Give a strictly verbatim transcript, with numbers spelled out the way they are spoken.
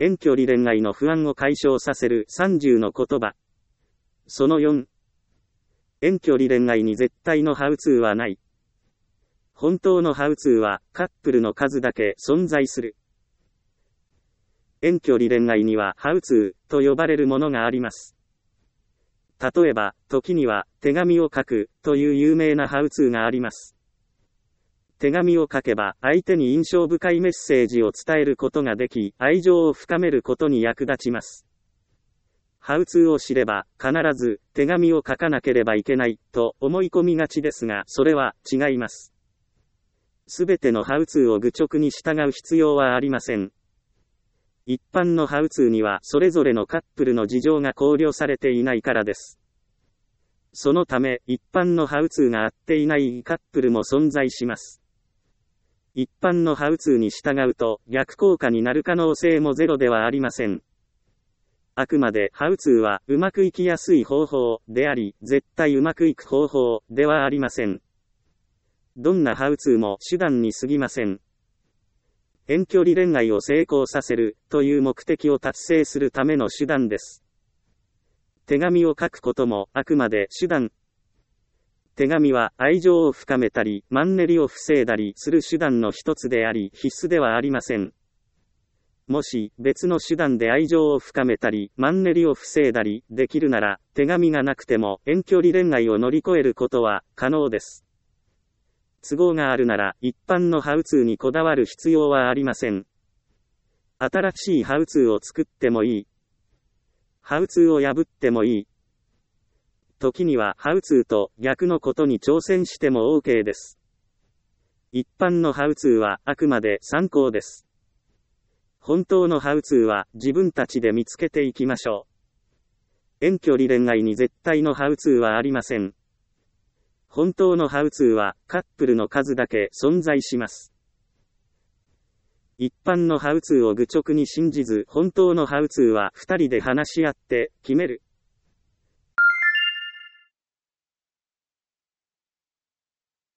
遠距離恋愛の不安を解消させるさんじゅうの言葉。そのよん。遠距離恋愛に絶対のハウツーはない。本当のハウツーはカップルの数だけ存在する。遠距離恋愛にはハウツーと呼ばれるものがあります。例えば、時には手紙を書くという有名なハウツーがあります。手紙を書けば相手に印象深いメッセージを伝えることができ、愛情を深めることに役立ちます。ハウツーを知れば必ず手紙を書かなければいけないと思い込みがちですが、それは違います。すべてのハウツーを愚直に従う必要はありません。一般のハウツーにはそれぞれのカップルの事情が考慮されていないからです。そのため、一般のハウツーが合っていないカップルも存在します。一般のハウツーに従うと逆効果になる可能性もゼロではありません。あくまでハウツーはうまくいきやすい方法であり、絶対うまくいく方法ではありません。どんなハウツーも手段に過ぎません。遠距離恋愛を成功させるという目的を達成するための手段です。手紙を書くこともあくまで手段。手紙は愛情を深めたり、マンネリを防いだりする手段の一つであり、必須ではありません。もし別の手段で愛情を深めたり、マンネリを防いだりできるなら、手紙がなくても遠距離恋愛を乗り越えることは可能です。都合があるなら、一般のハウツーにこだわる必要はありません。新しいハウツーを作ってもいい。ハウツーを破ってもいい。時にはハウツーと逆のことに挑戦しても OK です。一般のハウツーはあくまで参考です。本当のハウツーは自分たちで見つけていきましょう。遠距離恋愛に絶対のハウツーはありません。本当のハウツーはカップルの数だけ存在します。一般のハウツーを愚直に信じず、本当のハウツーは二人で話し合って決める。